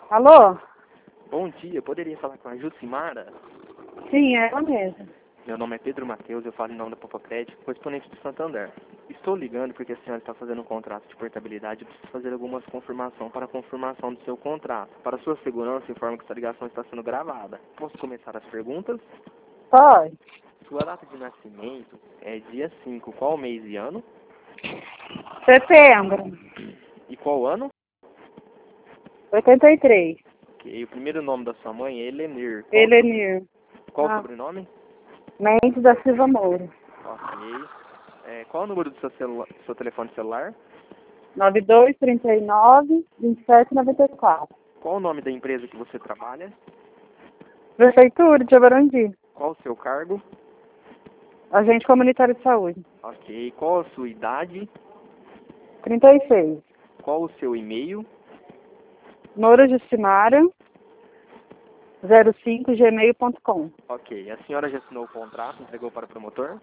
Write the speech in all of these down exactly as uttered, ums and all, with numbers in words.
Alô? Bom dia, poderia falar com a Jucimara? Sim, é ela mesma. Meu nome é Pedro Matheus, eu falo em nome da Popocred, correspondente do Santander. Estou ligando porque a senhora está fazendo um contrato de portabilidade e preciso fazer algumas confirmações para a confirmação do seu contrato. Para sua segurança, informo que essa ligação está sendo gravada. Posso começar as perguntas? Pode. Sua data de nascimento é dia cinco, qual mês e ano? Setembro. E qual ano? oitenta e três. Ok, o primeiro nome da sua mãe é Helenir. Qual, Helenir. qual o Ah. sobrenome? Mendes da Silva Moura. Ok. É, qual o número do seu, celu seu telefone celular? nove dois, trinta e nove, vinte e sete, noventa e quatro. Qual o nome da empresa que você trabalha? Prefeitura de Abarandi. Qual o seu cargo? Agente comunitário de saúde. Ok. Qual a sua idade? trinta e seis. Qual o seu e-mail? Moura Justimara, zero cinco, gmail ponto com. Ok. A senhora já assinou o contrato, entregou para o promotor?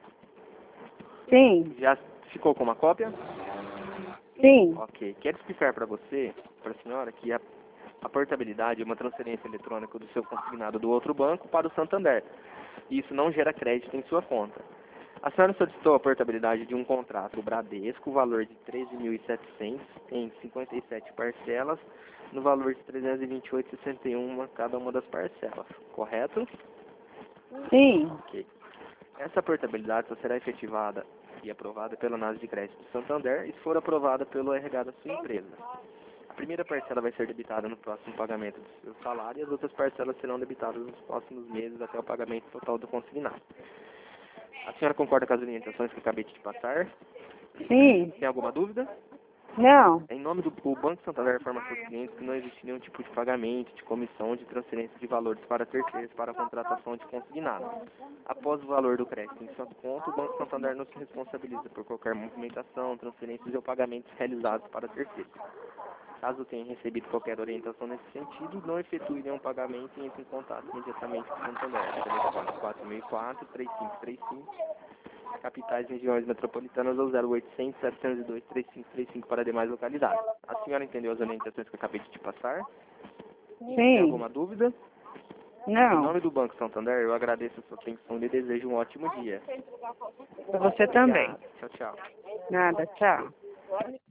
Sim. Já ficou com uma cópia? Sim. Ok. Quero explicar para você, para a senhora, que a, a portabilidade é uma transferência eletrônica do seu consignado do outro banco para o Santander. E isso não gera crédito em sua conta. A senhora solicitou a portabilidade de um contrato do Bradesco, o valor de treze mil e setecentos em cinquenta e sete parcelas, no valor de trezentos e vinte e oito reais e sessenta e um centavos cada uma das parcelas, correto? Sim. Ok. Essa portabilidade só será efetivada e aprovada pela análise de crédito do Santander e se for aprovada pelo R H da sua empresa. A primeira parcela vai ser debitada no próximo pagamento do seu salário e as outras parcelas serão debitadas nos próximos meses até o pagamento total do consignado. A senhora concorda com as orientações que eu acabei de te passar? Sim. Tem alguma dúvida? Não. Em nome do o Banco Santander informa aos seus clientes que não existe nenhum tipo de pagamento, de comissão, de transferência de valores para terceiros para a contratação de consignado. Após o valor do crédito em sua conta, o Banco Santander não se responsabiliza por qualquer movimentação, transferências ou pagamentos realizados para terceiros. Caso tenha recebido qualquer orientação nesse sentido, não efetue nenhum pagamento e entre em contato imediatamente com o Santander. Telefone quatro seis quatro, três cinco três cinco, capitais e regiões metropolitanas ou zero oitocentos, setecentos e dois, três cinco três cinco para demais localidades. A senhora entendeu as orientações que eu acabei de te passar? Sim. Tem alguma dúvida? Em Não. nome do Banco Santander, eu agradeço a sua atenção e lhe desejo um ótimo dia. Pra você também. Obrigado. Tchau, tchau. Nada. Tchau.